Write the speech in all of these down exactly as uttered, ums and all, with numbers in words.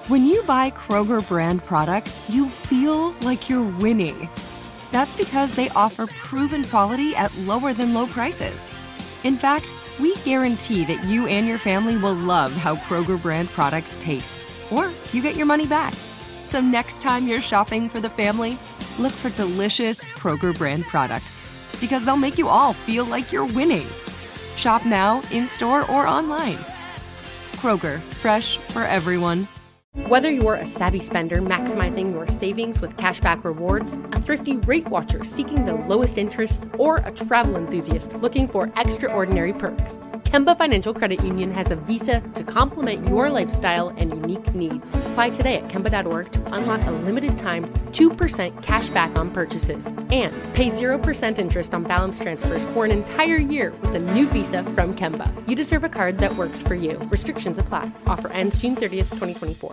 When you buy Kroger brand products, you feel like you're winning. That's because they offer proven quality at lower than low prices. In fact, we guarantee that you and your family will love how Kroger brand products taste, or you get your money back. So next time you're shopping for the family, look for delicious Kroger brand products, because they'll make you all feel like you're winning. Shop now, in-store, or online. Kroger, fresh for everyone. Whether you're a savvy spender maximizing your savings with cashback rewards, a thrifty rate watcher seeking the lowest interest, or a travel enthusiast looking for extraordinary perks, Kemba Financial Credit Union has a visa to complement your lifestyle and unique needs. Apply today at Kemba dot org to unlock a limited-time two percent cash back on purchases and pay zero percent interest on balance transfers for an entire year with a new visa from Kemba. You deserve a card that works for you. Restrictions apply. Offer ends June thirtieth, twenty twenty-four.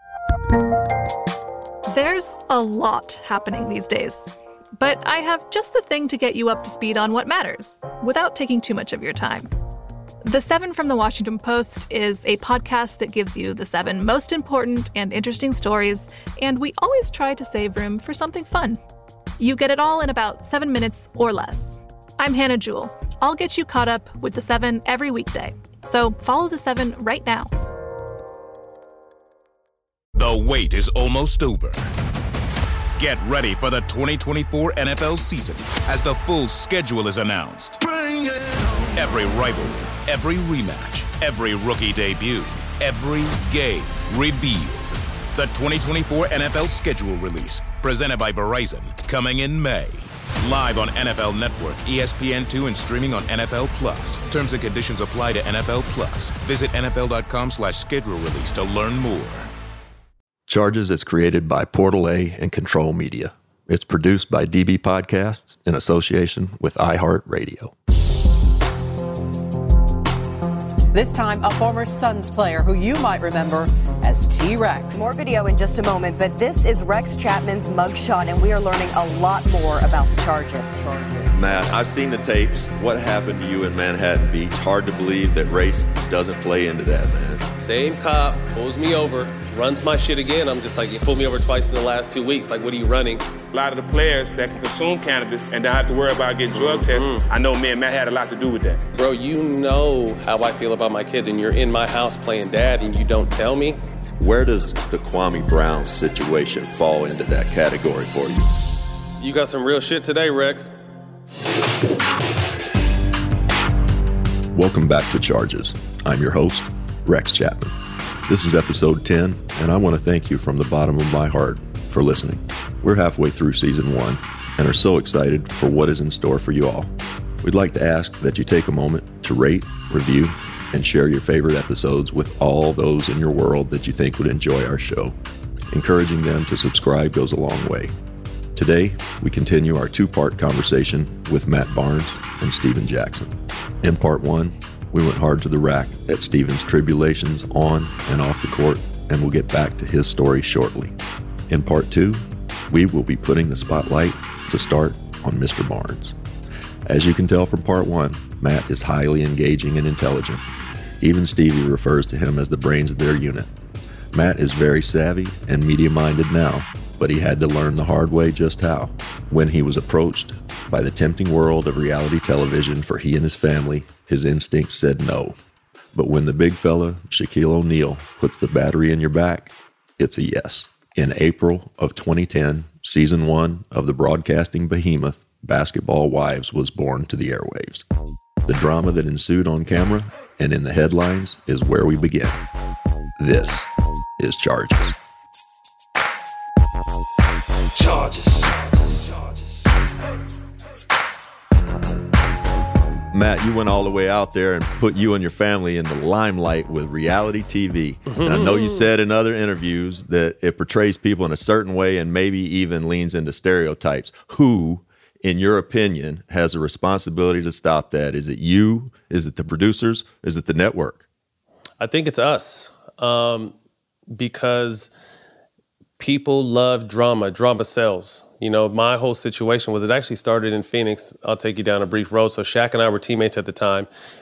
There's a lot happening these days, but I have just the thing to get you up to speed on what matters without taking too much of your time. The Seven from the Washington Post is a podcast that gives you the seven most important and interesting stories, and we always try to save room for something fun. You get it all in about seven minutes or less. I'm Hannah Jewell. I'll get you caught up with the Seven every weekday. So follow the Seven right now. The wait is almost over. Get ready for the twenty twenty-four N F L season as the full schedule is announced. Bring it on. Every rivalry, every rematch, every rookie debut, every game revealed. The twenty twenty-four N F L schedule release, presented by Verizon, coming in May. Live on N F L Network, E S P N two, and streaming on N F L Plus. Terms and conditions apply to N F L Plus. Visit N F L dot com slash schedule release to learn more. Charges is created by Portal A and Control Media. It's produced by D B Podcasts in association with iHeartRadio. This time, a former Suns player who you might remember as T-Rex. More video in just a moment, but this is Rex Chapman's mugshot, and we are learning a lot more about the charges. Matt, I've seen the tapes. What happened to you in Manhattan Beach? Hard to believe that race doesn't play into that, man. Same cop pulls me over, runs my shit again. I'm just like, you pulled me over twice in the last two weeks. Like, what are you running? A lot of the players that can consume cannabis and don't have to worry about getting drug tested, mm-hmm. I know me and Matt had a lot to do with that. Bro, you know how I feel about my kids, and you're in my house playing dad, and you don't tell me? Where does the Kwame Brown situation fall into that category for you? You got some real shit today, Rex. Welcome back to Charges. I'm your host, Rex Chapman. This is episode ten, and I want to thank you from the bottom of my heart for listening. We're halfway through season one and are so excited for what is in store for you all. We'd like to ask that you take a moment to rate, review, and share your favorite episodes with all those in your world that you think would enjoy our show. Encouraging them to subscribe goes a long way. Today, we continue our two-part conversation with Matt Barnes and Stephen Jackson. In part one, we went hard to the rack at Stephen's tribulations on and off the court, and we'll get back to his story shortly. In part two, we will be putting the spotlight to start on Mister Barnes. As you can tell from part one, Matt is highly engaging and intelligent. Even Stevie refers to him as the brains of their unit. Matt is very savvy and media-minded now, but he had to learn the hard way just how. When he was approached by the tempting world of reality television for he and his family, his instincts said no. But when the big fella, Shaquille O'Neal, puts the battery in your back, it's a yes. In April of twenty ten, season one of the broadcasting behemoth, Basketball Wives was born to the airwaves. The drama that ensued on camera and in the headlines is where we begin. This is Charges. Charges. Matt, you went all the way out there and put you and your family in the limelight with reality T V. And I know you said in other interviews that it portrays people in a certain way and maybe even leans into stereotypes. Who, in your opinion, has a responsibility to stop that? Is it you? Is it the producers? Is it the network? I think it's us, um, because people love drama. Drama sells. You know, my whole situation was it actually started in Phoenix. I'll take you down a brief road. So Shaq and I were teammates at the time,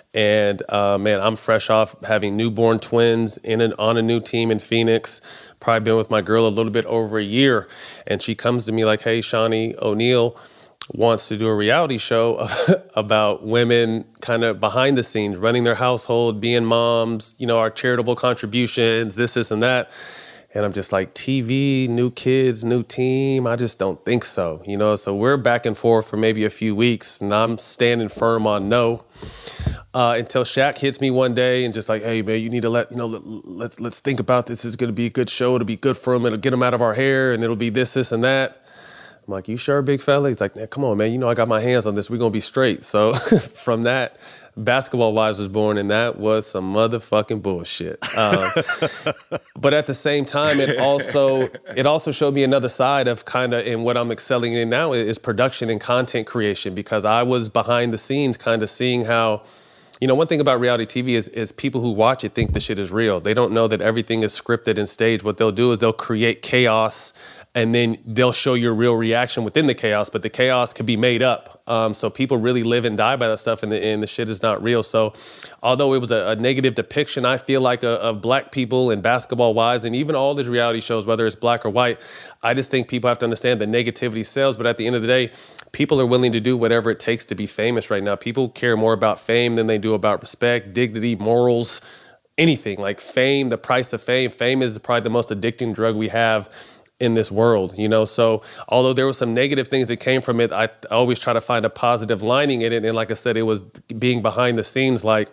And uh, man, I'm fresh off having newborn twins in an, on a new team in Phoenix. Probably been with my girl a little bit over a year. And she comes to me like, hey, Shawnee O'Neal wants to do a reality show about women kind of behind the scenes, running their household, being moms, you know, our charitable contributions, this, this, and that. And I'm just like, T V, new kids, new team. I just don't think so, you know? So we're back and forth for maybe a few weeks, and I'm standing firm on no. Uh, until Shaq hits me one day and just like, hey, man, you need to let, you know, let, let's let's think about this. This is going to be a good show. It'll be good for him. It'll get him out of our hair, and it'll be this, this, and that. I'm like, you sure, big fella? He's like, man, come on, man. You know I got my hands on this. We're going to be straight. So from that, Basketball Wives was born, and that was some motherfucking bullshit. Um, but at the same time, it also it also showed me another side of kind of, and what I'm excelling in now is production and content creation, because I was behind the scenes kind of seeing how, you know, one thing about reality T V is, is people who watch it think the shit is real. They don't know that everything is scripted and staged. What they'll do is they'll create chaos, and then they'll show your real reaction within the chaos, but the chaos can be made up. Um, so people really live and die by that stuff, and the, and the shit is not real. So although it was a, a negative depiction, I feel like, a, of black people and Basketball Wives and even all these reality shows, whether it's black or white, I just think people have to understand that negativity sells. But at the end of the day, people are willing to do whatever it takes to be famous right now. People care more about fame than they do about respect, dignity, morals, anything. Like fame, the price of fame. Fame is probably the most addicting drug we have in this world, you know? So although there were some negative things that came from it, I, I always try to find a positive lining in it. And like I said, it was being behind the scenes, like,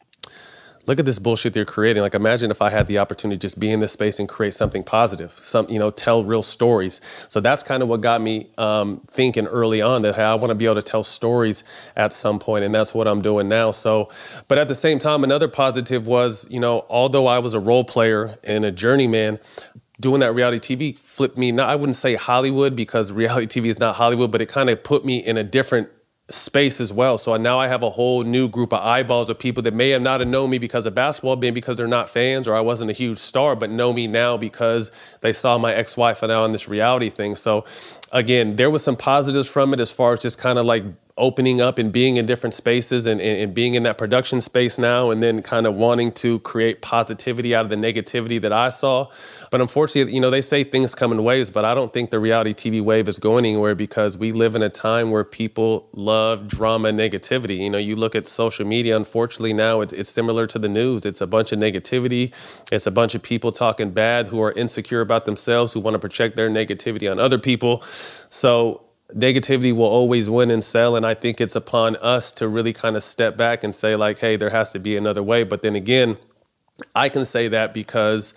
look at this bullshit they're creating. Like, imagine if I had the opportunity to just be in this space and create something positive, some, you know, tell real stories. So that's kind of what got me um, thinking early on that, hey, I want to be able to tell stories at some point, and that's what I'm doing now. So, but at the same time, another positive was, you know, although I was a role player and a journeyman, doing that reality T V flipped me, not, I wouldn't say Hollywood, because reality T V is not Hollywood, but it kind of put me in a different space as well. So now I have a whole new group of eyeballs of people that may have not have known me because of basketball, maybe because they're not fans or I wasn't a huge star, but know me now because they saw my ex-wife and now on this reality thing. So again, there was some positives from it as far as just kind of like opening up and being in different spaces and, and, and being in that production space now, and then kind of wanting to create positivity out of the negativity that I saw. But unfortunately, you know, they say things come in waves, but I don't think the reality T V wave is going anywhere, because we live in a time where people love drama and negativity. You know, you look at social media, unfortunately now it's, it's similar to the news. It's a bunch of negativity. It's a bunch of people talking bad who are insecure about themselves, who want to project their negativity on other people. So negativity will always win and sell. And I think it's upon us to really kind of step back and say like, hey, there has to be another way. But then again, I can say that because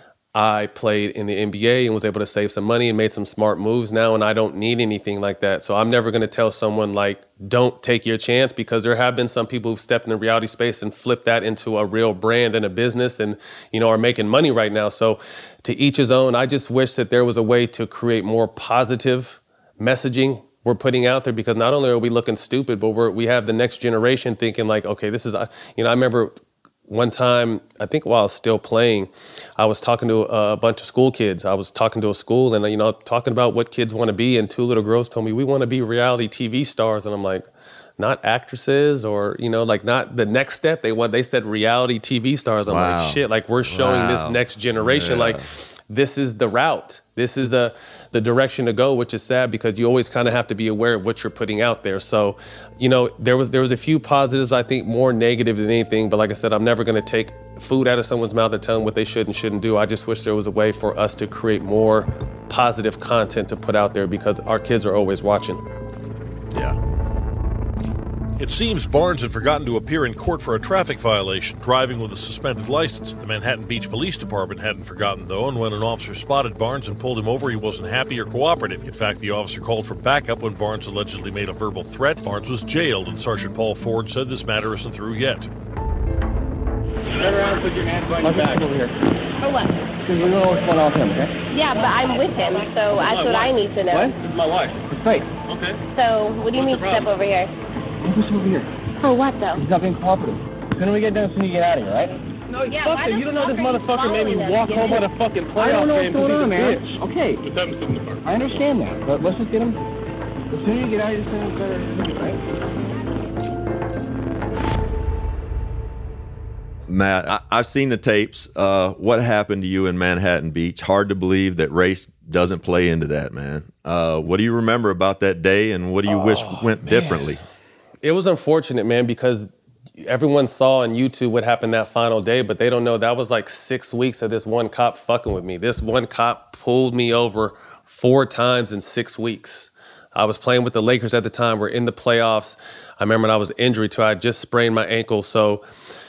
I played in the N B A and was able to save some money and made some smart moves now, and I don't need anything like that. So I'm never going to tell someone like, don't take your chance, because there have been some people who've stepped in the reality space and flipped that into a real brand and a business and, you know, are making money right now. So to each his own. I just wish that there was a way to create more positive messaging we're putting out there, because not only are we looking stupid, but we're, we have the next generation thinking like, okay, this is, you know, I remember one time, I think while I was still playing, I was talking to a bunch of school kids. I was talking to a school and, you know, talking about what kids want to be. And two little girls told me, we want to be reality T V stars. And I'm like, not actresses or, you know, like not the next step. They want, they said reality T V stars. I'm Wow. like, shit, like we're showing Wow. this next generation, Yeah. like this is the route. This is the the direction to go, which is sad because you always kind of have to be aware of what you're putting out there. So, you know, there was there was a few positives, I think more negative than anything. But like I said, I'm never going to take food out of someone's mouth or tell them what they should and shouldn't do. I just wish there was a way for us to create more positive content to put out there, because our kids are always watching. Yeah. It seems Barnes had forgotten to appear in court for a traffic violation, driving with a suspended license. The Manhattan Beach Police Department hadn't forgotten, though, and when an officer spotted Barnes and pulled him over, he wasn't happy or cooperative. In fact, the officer called for backup when Barnes allegedly made a verbal threat. Barnes was jailed, and Sergeant Paul Ford said this matter isn't through yet. Turn around and put your hands behind your back. Over here. For what? Because we don't know what's going on with him, okay? Yeah, but I'm with him, so that's what I need to know. What? This is my wife. It's fake. Okay. So, what do you mean step over here? What's over here? For what, though? He's not being cooperative. The sooner we get done, the sooner you get out of here, right? No, Yeah, fuck why it. the You don't know this fuck are you motherfucker made me following walk them? home on a fucking playoff I don't know game what's going on, man. because he's a bitch. Okay. Just have him sit in the car. I understand that, but let's just get him. The sooner you get out of here, the sooner it's better, right? Matt, I, I've seen the tapes. Uh, what happened to you in Manhattan Beach? Hard to believe that race doesn't play into that, man. Uh, what do you remember about that day, and what do you oh, wish went man. differently? It was unfortunate, man, because everyone saw on YouTube what happened that final day, but they don't know that was like six weeks of this one cop fucking with me. This one cop pulled me over four times in six weeks. I was playing with the Lakers at the time. We're in the playoffs. I remember I was injured too. I had just sprained my ankle. So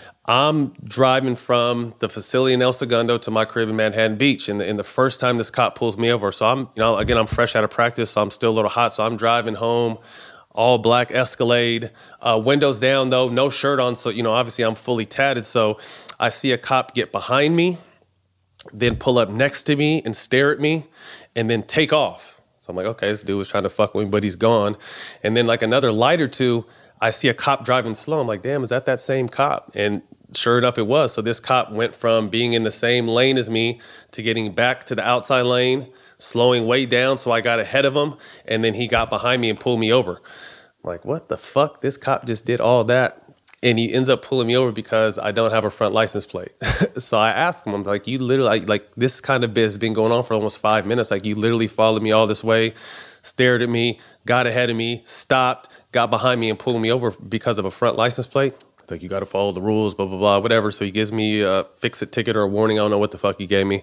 I'm driving from the facility in El Segundo to my crib in Manhattan Beach. And the, and the first time this cop pulls me over, so I'm, you know, again, I'm fresh out of practice, so I'm still a little hot. So I'm driving home, all black Escalade, uh, windows down though, no shirt on. So, you know, obviously I'm fully tatted. So I see a cop get behind me, then pull up next to me and stare at me and then take off. So I'm like, okay, this dude was trying to fuck with me, but he's gone. And then like another light or two, I see a cop driving slow. I'm like, damn, is that that same cop? And sure enough, it was. So this cop went from being in the same lane as me to getting back to the outside lane, slowing way down. So I got ahead of him. And then he got behind me and pulled me over. I'm like, what the fuck? This cop just did all that. And he ends up pulling me over because I don't have a front license plate. So I asked him, I'm like, you literally, like, like this kind of bit has been going on for almost five minutes. Like, you literally followed me all this way, stared at me, got ahead of me, stopped, got behind me and pulled me over because of a front license plate. It's like, you got to follow the rules, blah, blah, blah, whatever. So he gives me a fix-it ticket or a warning. I don't know what the fuck he gave me.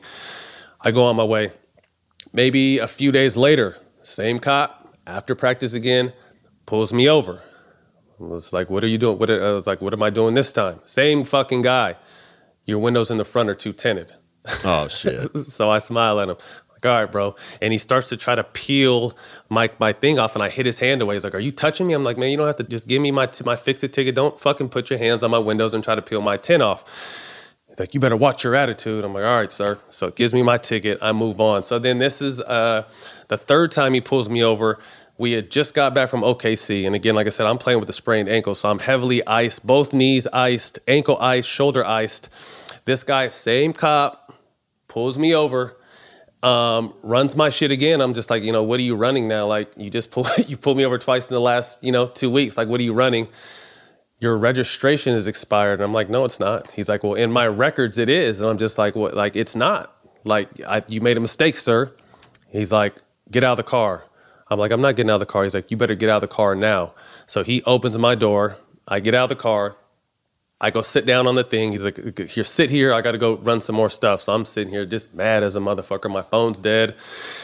I go on my way. Maybe a few days later, same cop, after practice again, pulls me over. I was like, what are you doing? What are, I was like, what am I doing this time? Same fucking guy. Your windows in the front are too tinted. Oh, shit. So I smile at him. Like, all right, bro. And he starts to try to peel my my thing off, and I hit his hand away. He's like, are you touching me? I'm like, man, you don't have to. Just give me my t- my fix-it ticket. Don't fucking put your hands on my windows and try to peel my tint off. He's like, you better watch your attitude. I'm like, all right, sir. So it gives me my ticket. I move on. So then this is uh, the third time he pulls me over. We had just got back from O K C. And again, like I said, I'm playing with a sprained ankle. So I'm heavily iced, both knees iced, ankle iced, shoulder iced. This guy, same cop, pulls me over, um, runs my shit again. I'm just like, you know, what are you running now? Like, you just pull, you pulled me over twice in the last, you know, two weeks. Like, what are you running? Your registration is expired. And I'm like, no, it's not. He's like, well, in my records, it is. And I'm just like, what? Like, it's not. Like, I, you made a mistake, sir. He's like, get out of the car. I'm like, I'm not getting out of the car. He's like, you better get out of the car now. So he opens my door. I get out of the car. I go sit down on the thing. He's like, here, sit here. I got to go run some more stuff. So I'm sitting here just mad as a motherfucker. My phone's dead.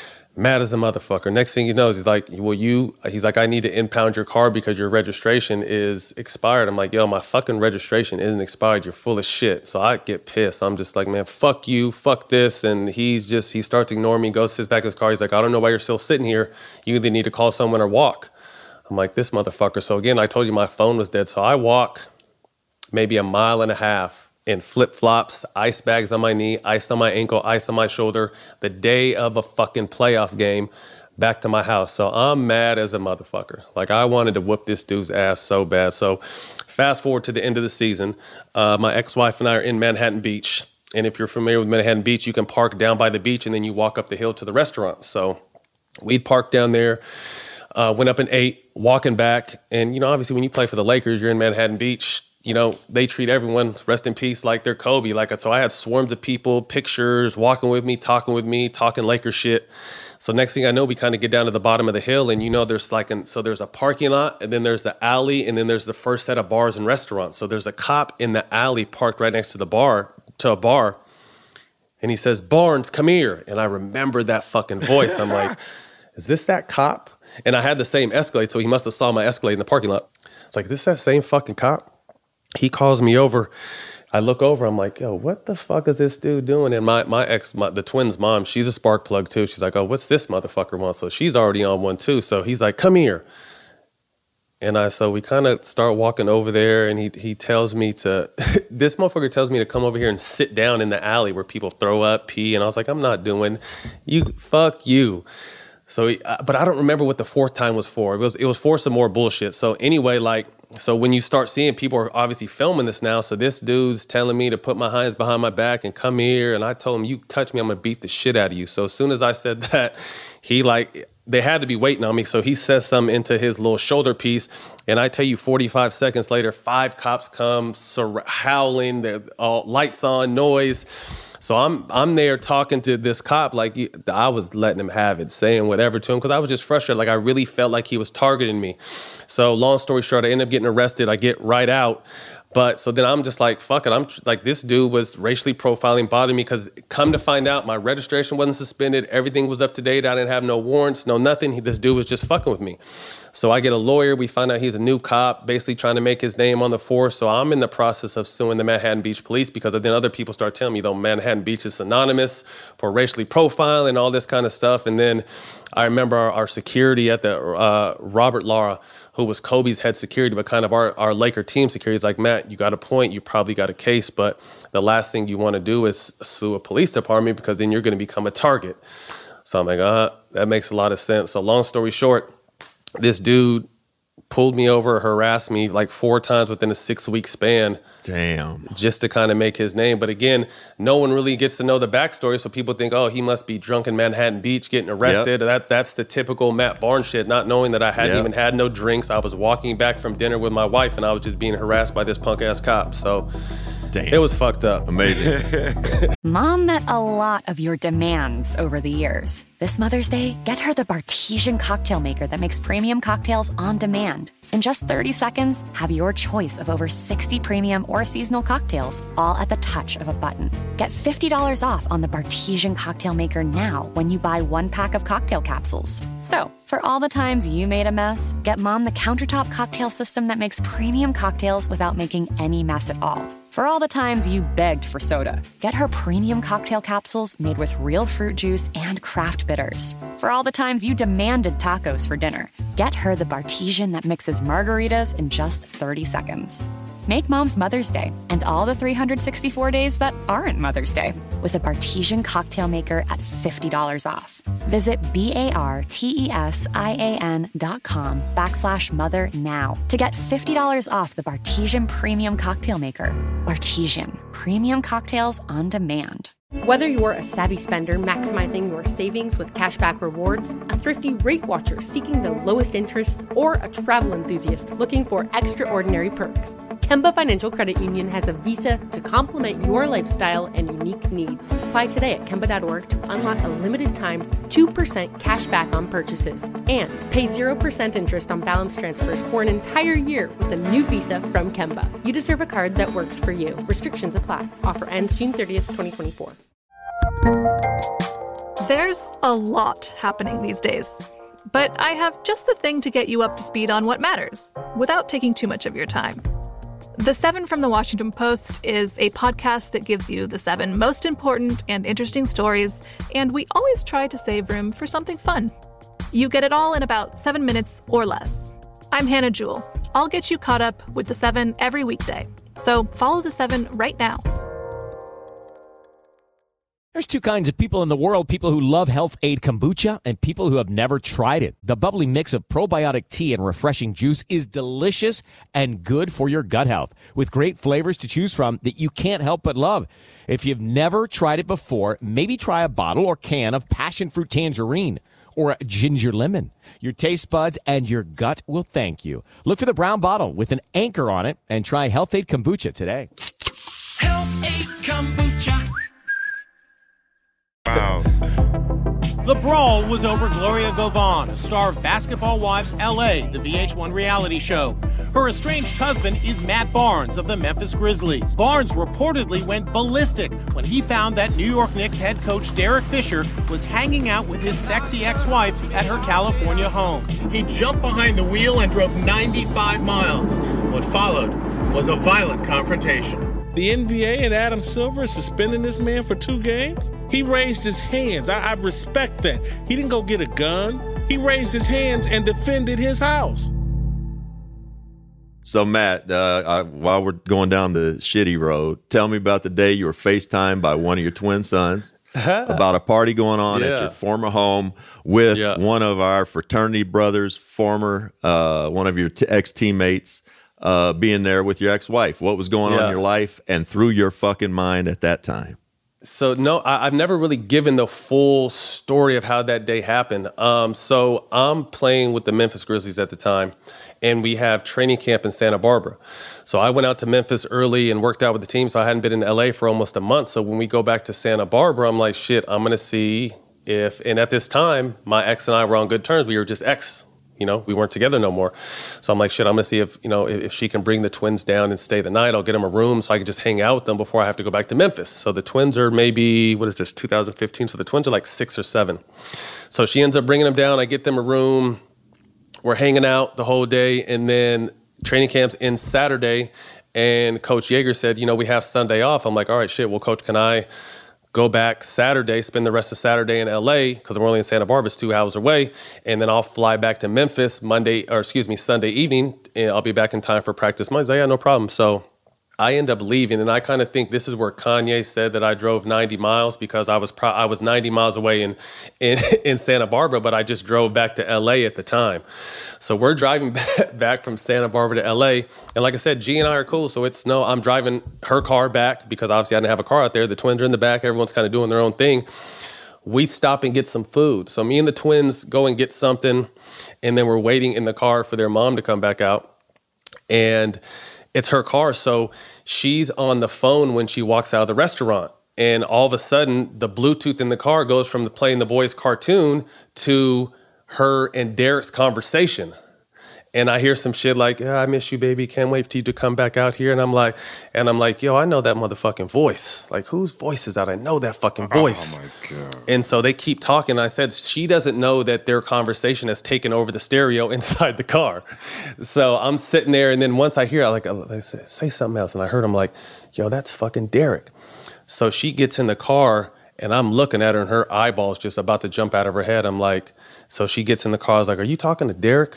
Mad as a motherfucker. Next thing he knows, he's like, well, you, he's like, I need to impound your car because your registration is expired. I'm like, yo, my fucking registration isn't expired. You're full of shit. So I get pissed. I'm just like, man, fuck you, fuck this. And he's just, he starts ignoring me, goes, sits back in his car. He's like, I don't know why you're still sitting here. You either need to call someone or walk. I'm like, this motherfucker. So again, I told you my phone was dead. So I walk maybe a mile and a half in flip-flops, ice bags on my knee, ice on my ankle, ice on my shoulder, the day of a fucking playoff game, back to my house. So I'm mad as a motherfucker. Like, I wanted to whoop this dude's ass so bad. So fast forward to the end of the season. Uh, my ex-wife and I are in Manhattan Beach. And if you're familiar with Manhattan Beach, you can park down by the beach and then you walk up the hill to the restaurant. So we'd parked down there, uh, went up and ate, walking back. And, you know, obviously when you play for the Lakers, you're in Manhattan Beach. You know, they treat everyone, rest in peace, like they're Kobe. Like, so I had swarms of people, pictures, walking with me, talking with me, talking Laker shit. So next thing I know, we kind of get down to the bottom of the hill, and you know, there's like, an, so there's a parking lot, and then there's the alley, and then there's the first set of bars and restaurants. So there's a cop in the alley parked right next to the bar, to a bar, and he says, Barnes, come here. And I remember that fucking voice. I'm like, is this that cop? And I had the same Escalade, so he must have saw my Escalade in the parking lot. It's like, this that same fucking cop? He calls me over. I look over. I'm like, yo, what the fuck is this dude doing? And my my ex, my, the twins' mom, she's a spark plug too. She's like, oh, what's this motherfucker want? So she's already on one too. So he's like, come here. And I, so we kind of start walking over there, and he he tells me to, this motherfucker tells me to come over here and sit down in the alley where people throw up, pee. And I was like, I'm not doing, you, fuck you. So, he, but I don't remember what the fourth time was for. It was it was for some more bullshit. So anyway, like, so when you start seeing people are obviously filming this now, so this dude's telling me to put my hands behind my back and come here, and I told him, you touch me, I'm gonna beat the shit out of you. So as soon as I said that, he like, they had to be waiting on me. So he says something into his little shoulder piece. And I tell you, forty-five seconds later, five cops come sur- howling, the all lights on, noise. So I'm I'm there talking to this cop like I was letting him have it, saying whatever to him because I was just frustrated. Like I really felt like he was targeting me. So long story short, I end up getting arrested. I get right out. But so then I'm just like, fuck it. I'm like, this dude was racially profiling, bothering me because come to find out my registration wasn't suspended. Everything was up to date. I didn't have no warrants, no nothing. He, this dude was just fucking with me. So I get a lawyer. We find out he's a new cop, basically trying to make his name on the force. So I'm in the process of suing the Manhattan Beach Police because then other people start telling me, though, Manhattan Beach is synonymous for racially profiling and all this kind of stuff. And then I remember our, our security at the uh, Robert Lara, who was Kobe's head security, but kind of our, our Laker team security. He's like, Matt, you got a point. You probably got a case, but the last thing you want to do is sue a police department because then you're going to become a target. So I'm like, uh, that makes a lot of sense. So long story short, this dude pulled me over, harassed me like four times within a six-week span. Damn. Just to kind of make his name. But again, no one really gets to know the backstory, so people think, oh, he must be drunk in Manhattan Beach getting arrested. Yep. That, that's the typical Matt Barnes shit, not knowing that I hadn't yep. even had no drinks. I was walking back from dinner with my wife, and I was just being harassed by this punk-ass cop. So damn. It was fucked up. Amazing. Mom met a lot of your demands over the years. This Mother's Day, get her the Bartesian cocktail maker that makes premium cocktails on demand. In just thirty seconds, have your choice of over sixty premium or seasonal cocktails, all at the touch of a button. Get fifty dollars off on the Bartesian cocktail maker now when you buy one pack of cocktail capsules. So, for all the times you made a mess, get Mom the countertop cocktail system that makes premium cocktails without making any mess at all. For all the times you begged for soda, get her premium cocktail capsules made with real fruit juice and craft bitters. For all the times you demanded tacos for dinner, get her the Bartesian that mixes margaritas in just thirty seconds. Make Mom's Mother's Day and all the three hundred sixty-four days that aren't Mother's Day with a Bartesian cocktail maker at fifty dollars off. Visit B-A-R-T-E-S-I-A-N dot com backslash mother now to get fifty dollars off the Bartesian Premium Cocktail Maker. Bartesian, premium cocktails on demand. Whether you're a savvy spender maximizing your savings with cashback rewards, a thrifty rate watcher seeking the lowest interest, or a travel enthusiast looking for extraordinary perks, Kemba Financial Credit Union has a visa to complement your lifestyle and unique needs. Apply today at Kemba dot org to unlock a limited time two percent cash back on purchases and pay zero percent interest on balance transfers for an entire year with a new visa from Kemba. You deserve a card that works for you. Restrictions apply. Offer ends June thirtieth, twenty twenty-four. There's a lot happening these days, but I have just the thing to get you up to speed on what matters without taking too much of your time. The Seven from the Washington Post is a podcast that gives you the seven most important and interesting stories, and we always try to save room for something fun. You get it all in about seven minutes or less. I'm Hannah Jewell. I'll get you caught up with the seven every weekday. So follow the seven right now. There's two kinds of people in the world, people who love Health Aid Kombucha and people who have never tried it. The bubbly mix of probiotic tea and refreshing juice is delicious and good for your gut health, with great flavors to choose from that you can't help but love. If you've never tried it before, maybe try a bottle or can of passion fruit tangerine or a ginger lemon. Your taste buds and your gut will thank you. Look for the brown bottle with an anchor on it and try Health Aid Kombucha today. Health Aid Kombucha. Wow. The brawl was over Gloria Govan, a star of Basketball Wives L A, the V H one reality show. Her estranged husband is Matt Barnes of the Memphis Grizzlies. Barnes reportedly went ballistic when he found that New York Knicks head coach Derek Fisher was hanging out with his sexy ex-wife at her California home. He jumped behind the wheel and drove ninety-five miles. What followed was a violent confrontation. The N B A and Adam Silver suspending this man for two games? He raised his hands. I, I respect that. He didn't go get a gun. He raised his hands and defended his house. So, Matt, uh, I, while we're going down the shitty road, tell me about the day you were FaceTimed by one of your twin sons about a party going on yeah. at your former home with yeah. one of our fraternity brothers, former, uh, one of your t- ex-teammates. Uh, being there with your ex-wife. What was going yeah. on in your life and through your fucking mind at that time? So no, I, I've never really given the full story of how that day happened. Um, so I'm playing with the Memphis Grizzlies at the time, and we have training camp in Santa Barbara. So I went out to Memphis early and worked out with the team. So I hadn't been in L A for almost a month. So when we go back to Santa Barbara, I'm like, shit, I'm going to see if, and at this time, my ex and I were on good terms. We were just ex, you know, we weren't together no more. So I'm like, shit, I'm going to see if, you know, if, if she can bring the twins down and stay the night. I'll get them a room so I can just hang out with them before I have to go back to Memphis. So the twins are maybe, what is this, two thousand fifteen? So the twins are like six or seven. So she ends up bringing them down. I get them a room. We're hanging out the whole day. And then training camp's in Saturday. And Coach Yeager said, you know, we have Sunday off. I'm like, all right, shit, well, Coach, can I go back Saturday, spend the rest of Saturday in L A, because we're only in Santa Barbara, it's two hours away, and then I'll fly back to Memphis Monday, or excuse me, Sunday evening, and I'll be back in time for practice Monday. Yeah, no problem. So I end up leaving, and I kind of think this is where Kanye said that I drove ninety miles, because I was pro- I was ninety miles away in, in in Santa Barbara, but I just drove back to L A at the time. So we're driving back from Santa Barbara to L A, and like I said, G and I are cool, so it's no, I'm driving her car back, because obviously I didn't have a car out there. The twins are in the back, everyone's kind of doing their own thing. We stop and get some food. So me and the twins go and get something, and then we're waiting in the car for their mom to come back out, and it's her car, so she's on the phone when she walks out of the restaurant. And all of a sudden, the Bluetooth in the car goes from the playing the boys' cartoon to her and Derek's conversation. And I hear some shit like, yeah, I miss you, baby. Can't wait for you to come back out here. And I'm like, and I'm like, yo, I know that motherfucking voice. Like, whose voice is that? I know that fucking voice. Oh, my God. And so they keep talking. I said, she doesn't know that their conversation has taken over the stereo inside the car. So I'm sitting there. And then once I hear, I like, I say, say something else. And I heard him like, yo, that's fucking Derek. So she gets in the car, and I'm looking at her, and her eyeballs just about to jump out of her head. I'm like, so she gets in the car. I was like, are you talking to Derek?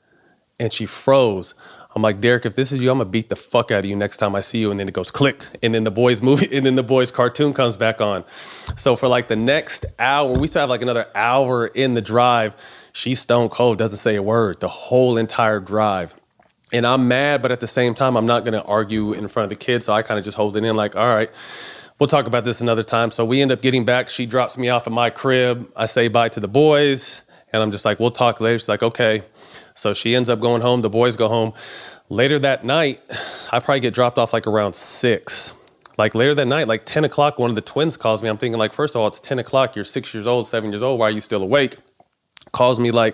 And she froze. I'm like, Derek, if this is you, I'm gonna beat the fuck out of you next time I see you. And then it goes click. And then the boys movie, and then the boys cartoon comes back on. So for like the next hour, we still have like another hour in the drive. She's stone cold, doesn't say a word the whole entire drive. And I'm mad, but at the same time, I'm not gonna argue in front of the kids. So I kind of just hold it in like, all right, we'll talk about this another time. So we end up getting back. She drops me off at my crib. I say bye to the boys, and I'm just like, we'll talk later. She's like, okay. So she ends up going home. The boys go home. Later that night, I probably get dropped off like around six. Like later that night, like ten o'clock, one of the twins calls me. I'm thinking like, first of all, it's ten o'clock. You're six years old, seven years old. Why are you still awake? Calls me like,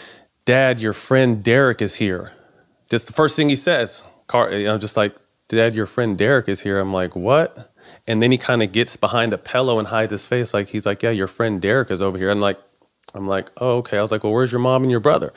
Dad, your friend Derek is here. Just the first thing he says. I'm just like, Dad, your friend Derek is here. I'm like, what? And then he kind of gets behind a pillow and hides his face. Like, he's like, yeah, your friend Derek is over here. I'm like, I'm like, oh, okay. I was like, well, where's your mom and your brother?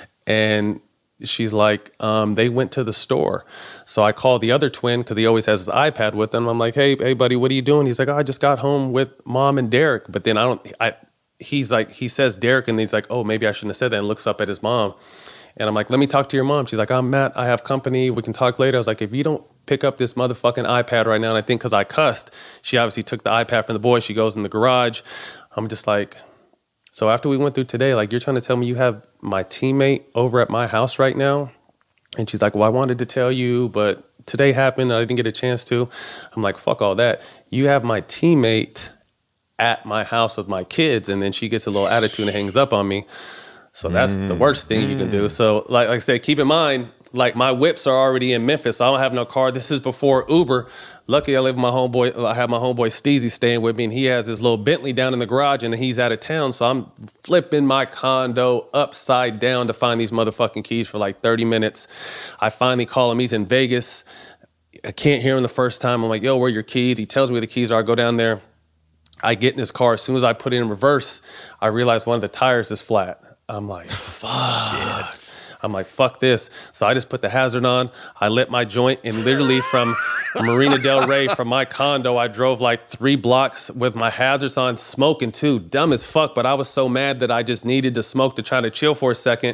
And she's like, um, they went to the store. So I called the other twin, because he always has his iPad with him. I'm like, hey, hey, buddy, what are you doing? He's like, oh, I just got home with mom and Derek. But then I don't, I, he's like, he says Derek, and he's like, oh, maybe I shouldn't have said that, and looks up at his mom. And I'm like, let me talk to your mom. She's like, I'm Matt, I have company. We can talk later. I was like, if you don't pick up this motherfucking iPad right now, and I think because I cussed, she obviously took the iPad from the boy. She goes in the garage. I'm just like, so after we went through today, like, you're trying to tell me you have my teammate over at my house right now? And she's like, well, I wanted to tell you, but today happened and I didn't get a chance to. I'm like, fuck all that. You have my teammate at my house with my kids. And then she gets a little attitude and hangs up on me. So that's mm. the worst thing you can do. So like, like I said, keep in mind, like, my whips are already in Memphis. So I don't have no car. This is before Uber. Luckily, I live with my homeboy. I have my homeboy Steezy staying with me, and he has his little Bentley down in the garage, and he's out of town. So I'm flipping my condo upside down to find these motherfucking keys for like thirty minutes. I finally call him. He's in Vegas. I can't hear him the first time. I'm like, yo, where are your keys? He tells me where the keys are. I go down there. I get in his car. As soon as I put it in reverse, I realize one of the tires is flat. I'm like, fuck. Shit. I'm like, fuck this. So I just put the hazard on. I lit my joint, and literally from Marina Del Rey, from my condo, I drove like three blocks with my hazards on, smoking too. Dumb as fuck, but I was so mad that I just needed to smoke to try to chill for a second.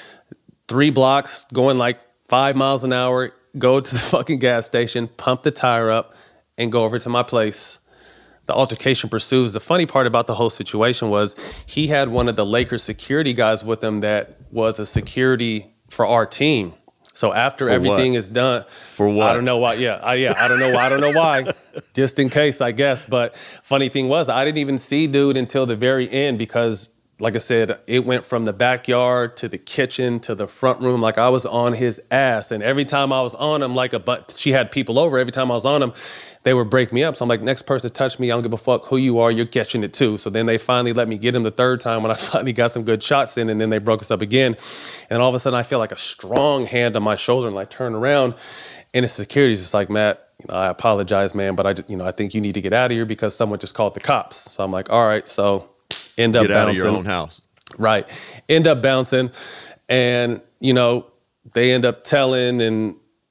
Three blocks, going like five miles an hour, go to the fucking gas station, pump the tire up, and go over to my place. The altercation pursues. The funny part about the whole situation was he had one of the Lakers security guys with him that was a security for our team. So after for everything what? is done, for what? I don't know why. Yeah, I, yeah, I don't know why. I don't know why. just in case, I guess. But funny thing was, I didn't even see dude until the very end because, like I said, it went from the backyard to the kitchen to the front room. Like I was on his ass. And every time I was on him, like a but she had people over. Every time I was on him, they would break me up. So I'm like, next person to touch me, I don't give a fuck who you are. You're catching it too. So then they finally let me get him the third time when I finally got some good shots in. And then they broke us up again. And all of a sudden I feel like a strong hand on my shoulder and like turn around. And the security's just like, Matt, you know, I apologize, man, but I, just, you know, I think you need to get out of here because someone just called the cops. So I'm like, all right, so end up get bouncing. Get out of your own house. Right. End up bouncing. And, you know, they end up telling and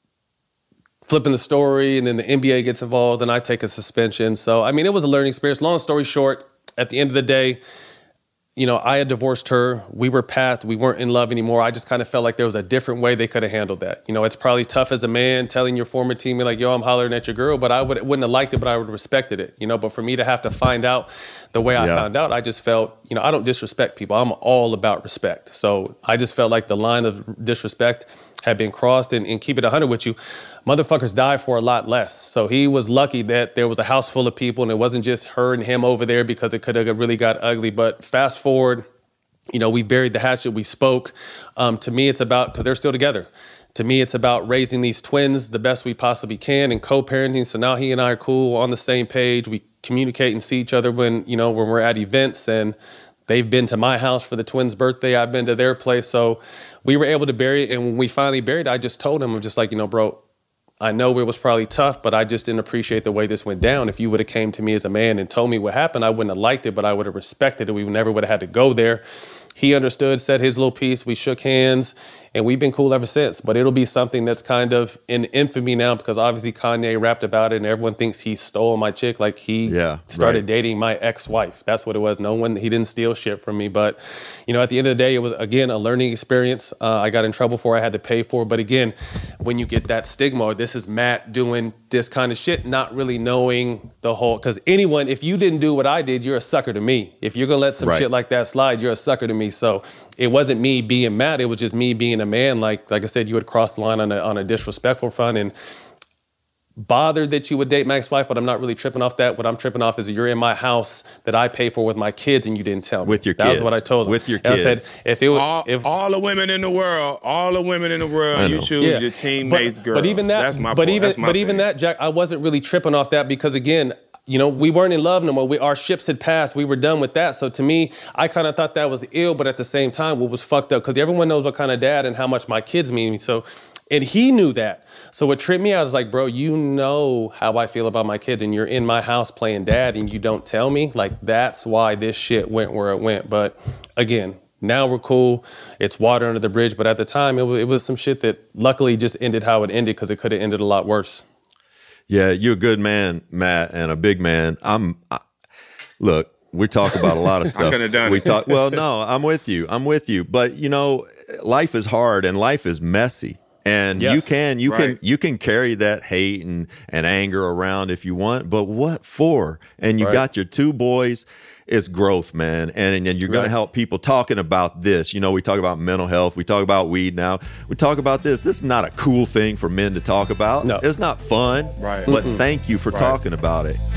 flipping the story, and then the N B A gets involved, and I take a suspension. So, I mean, it was a learning experience. Long story short, at the end of the day, you know, I had divorced her. We were past. We weren't in love anymore. I just kind of felt like there was a different way they could have handled that. You know, it's probably tough as a man telling your former teammate, like, yo, I'm hollering at your girl, but I would, wouldn't have liked it, but I would have respected it. You know, but for me to have to find out the way I yeah. found out, I just felt, you know, I don't disrespect people. I'm all about respect. So I just felt like the line of disrespect had been crossed, and, and keep it one hundred with you, motherfuckers die for a lot less. So he was lucky that there was a house full of people and it wasn't just her and him over there because it could have really got ugly. But fast forward, you know, we buried the hatchet, we spoke. Um, to me, it's about, because they're still together. To me, it's about raising these twins the best we possibly can and co-parenting. So now he and I are cool, on the same page. We communicate and see each other when, you know, when we're at events, and they've been to my house for the twins' birthday. I've been to their place. So we were able to bury it. And when we finally buried it, I just told him, I'm just like, you know, bro, I know it was probably tough, but I just didn't appreciate the way this went down. If you would have came to me as a man and told me what happened, I wouldn't have liked it, but I would have respected it. We never would have had to go there. He understood, said his little piece. We shook hands, and we've been cool ever since. But it'll be something that's kind of in infamy now, because obviously Kanye rapped about it, and everyone thinks he stole my chick. Like he yeah, started right. dating my ex-wife. That's what it was. No one, he didn't steal shit from me. But, you know, at the end of the day, it was, again, a learning experience. Uh, I got in trouble for, I had to pay for. But again, when you get that stigma, or this is Matt doing this kind of shit, not really knowing the whole, because anyone, if you didn't do what I did, you're a sucker to me. If you're going to let some right. shit like that slide, you're a sucker to me. So it wasn't me being mad. It was just me being a man. Like like I said, you would cross the line on a, on a disrespectful front, and bothered that you would date my ex-wife, but I'm not really tripping off that. What I'm tripping off is that you're in my house that I pay for with my kids, and you didn't tell me. With your that kids. That was what I told them. With your and kids. I said, if it was, all, if, all the women in the world, all the women in the world, you choose yeah. your teammate's but, girl. But even that, That's my but point. even, That's my but thing. even that, Jack, I wasn't really tripping off that, because again, you know, we weren't in love no more. We, our ships had passed. We were done with that. So to me, I kind of thought that was ill, but at the same time, what was fucked up, because everyone knows what kind of dad and how much my kids mean to me. So, and he knew that. So what tripped me out is like, bro, you know how I feel about my kids, and you're in my house playing dad, and you don't tell me. Like, that's why this shit went where it went. But again, now we're cool. It's water under the bridge. But at the time, it was, it was some shit that luckily just ended how it ended, because it could have ended a lot worse. Yeah, you're a good man, Matt, and a big man. I'm. I, look, we talk about a lot of stuff. I could have done we it. talk. Well, no, I'm with you. I'm with you. But you know, life is hard and life is messy, and yes, you can you right. can you can carry that hate and and anger around if you want. But what for? And you right. got your two boys. It's growth, man. And, and you're going right. to help people talking about this. You know, we talk about mental health. We talk about weed now. We talk about this. This is not a cool thing for men to talk about. No. It's not fun. Right. But Mm-mm. thank you for Right. talking about it.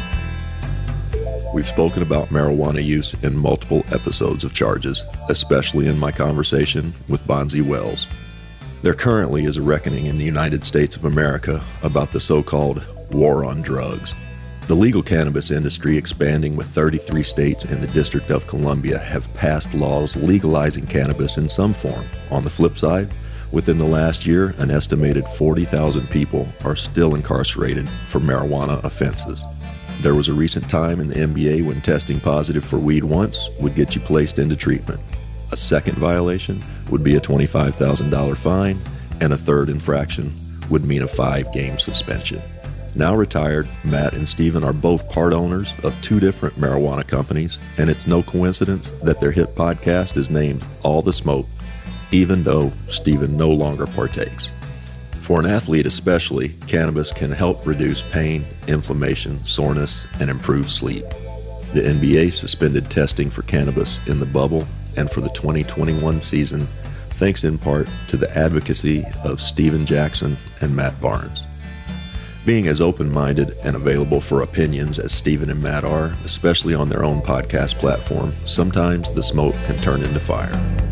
We've spoken about marijuana use in multiple episodes of Charges, especially in my conversation with Bonzi Wells. There currently is a reckoning in the United States of America about the so-called war on drugs. The legal cannabis industry, expanding with thirty-three states and the District of Columbia, have passed laws legalizing cannabis in some form. On the flip side, within the last year, an estimated forty thousand people are still incarcerated for marijuana offenses. There was a recent time in the N B A when testing positive for weed once would get you placed into treatment. A second violation would be a twenty-five thousand dollars fine, and a third infraction would mean a five-game suspension. Now retired, Matt and Steven are both part owners of two different marijuana companies, and it's no coincidence that their hit podcast is named All the Smoke, even though Steven no longer partakes. For an athlete especially, cannabis can help reduce pain, inflammation, soreness, and improve sleep. The N B A suspended testing for cannabis in the bubble and for the twenty twenty-one season, thanks in part to the advocacy of Steven Jackson and Matt Barnes. Being as open-minded and available for opinions as Stephen and Matt are, especially on their own podcast platform, sometimes the smoke can turn into fire.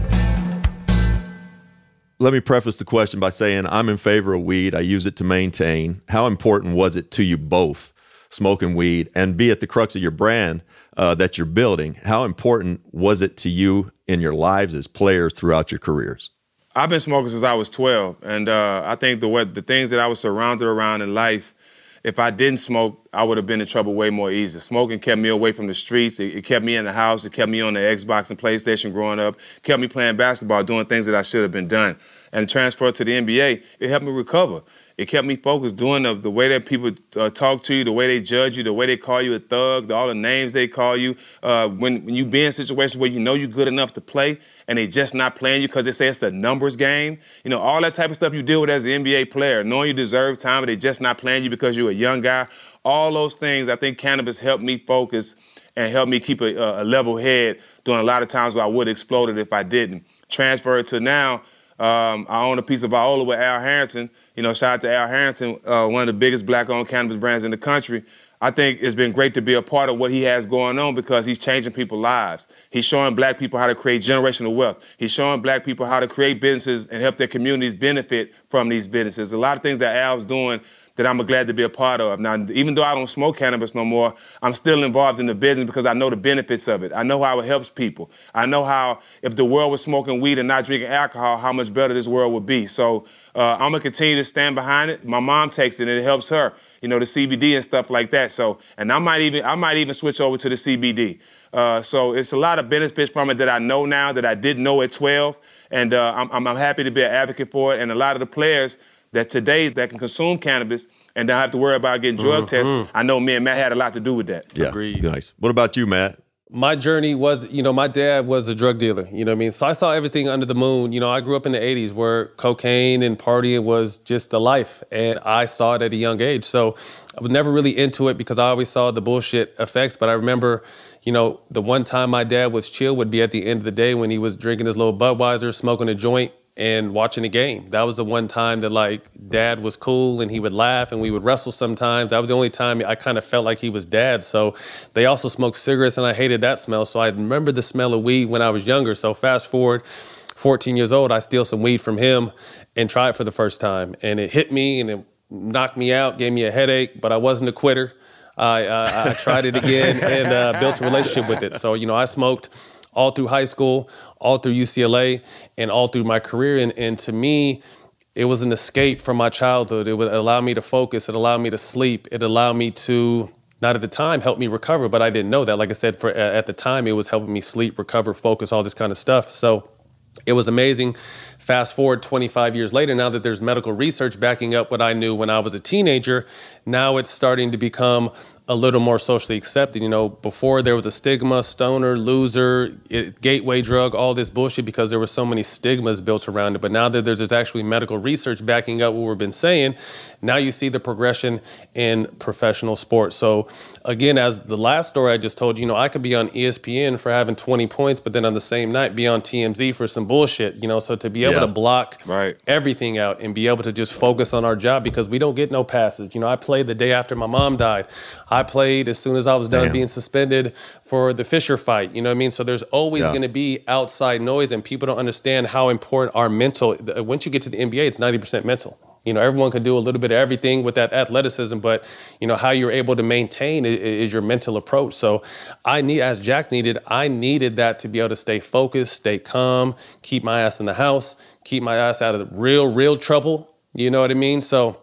Let me preface the question by saying I'm in favor of weed. I use it to maintain. How important was it to you both, smoking weed, and be at the crux of your brand uh, that you're building? How important was it to you in your lives as players throughout your careers? I've been smoking since I was twelve, and uh, I think the what, the things that I was surrounded around in life, if I didn't smoke, I would have been in trouble way more easy. Smoking kept me away from the streets. It, it kept me in the house. It kept me on the Xbox and PlayStation growing up. It kept me playing basketball, doing things that I should have been done. And transfer to the N B A, it helped me recover. It kept me focused, doing the, the way that people uh, talk to you, the way they judge you, the way they call you a thug, the, all the names they call you. Uh, when, when you be in situations where you know you're good enough to play and they just not playing you because they say it's the numbers game. You know, all that type of stuff you deal with as an N B A player, knowing you deserve time, but they just not playing you because you're a young guy. All those things, I think cannabis helped me focus and helped me keep a, a level head during a lot of times where I would have exploded if I didn't. Transfer it to now, um, I own a piece of Viola with Al Harrington. You know, shout out to Al Harrington, uh, one of the biggest black-owned cannabis brands in the country. I think it's been great to be a part of what he has going on because he's changing people's lives. He's showing black people how to create generational wealth. He's showing black people how to create businesses and help their communities benefit from these businesses. A lot of things that Al's doing that I'm glad to be a part of. Now, even though I don't smoke cannabis no more, I'm still involved in the business because I know the benefits of it. I know how it helps people. I know how, if the world was smoking weed and not drinking alcohol, how much better this world would be. So uh, I'm going to continue to stand behind it. My mom takes it, and it helps her, you know, the C B D and stuff like that. So, and I might even, I might even switch over to the C B D. Uh, so it's a lot of benefits from it that I know now that I didn't know at twelve. And uh, I'm, I'm happy to be an advocate for it. And a lot of the players that today that can consume cannabis and don't have to worry about getting drug Mm-hmm. tests, I know me and Matt had a lot to do with that. Yeah, Agreed. Nice. What about you, Matt? My journey was, you know, my dad was a drug dealer, you know what I mean? So I saw everything under the moon. You know, I grew up in the eighties where cocaine and partying was just the life. And I saw it at a young age. So I was never really into it because I always saw the bullshit effects. But I remember, you know, the one time my dad was chill would be at the end of the day when he was drinking his little Budweiser, smoking a joint, and watching the game. That was the one time that, like, dad was cool and he would laugh and we would wrestle sometimes. That was the only time I kind of felt like he was dad. So they also smoked cigarettes and I hated that smell. So I remember the smell of weed when I was younger. So fast forward, fourteen years old, I steal some weed from him and try it for the first time. And it hit me and it knocked me out, gave me a headache, but I wasn't a quitter. I, uh, I tried it again and uh, built a relationship with it. So, you know, I smoked all through high school, all through U C L A, and all through my career. And, and to me, it was an escape from my childhood. It would allow me to focus. It allowed me to sleep. It allowed me to, not at the time, help me recover, but I didn't know that. Like I said, for at the time, it was helping me sleep, recover, focus, all this kind of stuff. So it was amazing. Fast forward twenty-five years later, now that there's medical research backing up what I knew when I was a teenager, now it's starting to become a little more socially accepted. You know, before there was a stigma, stoner, loser, it, gateway drug, all this bullshit because there were so many stigmas built around it. But now that there's, there's actually medical research backing up what we've been saying, now you see the progression in professional sports. So again, as the last story I just told you, you know, I could be on E S P N for having twenty points, but then on the same night be on T M Z for some bullshit, you know, so to be able Yeah. to block Right. everything out and be able to just focus on our job because we don't get no passes. You know, I played the day after my mom died. I played as soon as I was done Damn. being suspended for the Fisher fight. You know what I mean? So there's always Yeah. going to be outside noise and people don't understand how important our mental, once you get to the N B A, it's ninety percent mental. You know, everyone can do a little bit of everything with that athleticism, but, you know, how you're able to maintain is, is your mental approach. So I need, as Jack needed, I needed that to be able to stay focused, stay calm, keep my ass in the house, keep my ass out of real, real trouble. You know what I mean? So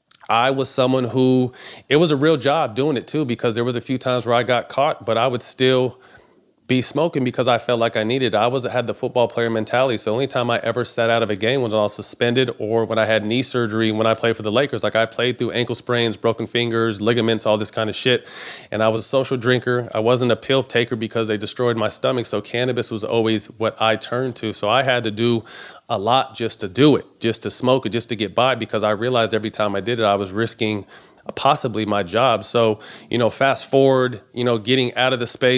I was someone who, it was a real job doing it too, because there was a few times where I got caught, but I would still be smoking because I felt like I needed it. I was had the football player mentality. So the only time I ever sat out of a game was when I was suspended or when I had knee surgery when I played for the Lakers. Like I played through ankle sprains, broken fingers, ligaments, all this kind of shit. And I was a social drinker. I wasn't a pill taker because they destroyed my stomach. So cannabis was always what I turned to. So I had to do a lot just to do it, just to smoke it, just to get by, because I realized every time I did it, I was risking possibly my job. So, you know, fast forward, you know, getting out of the space,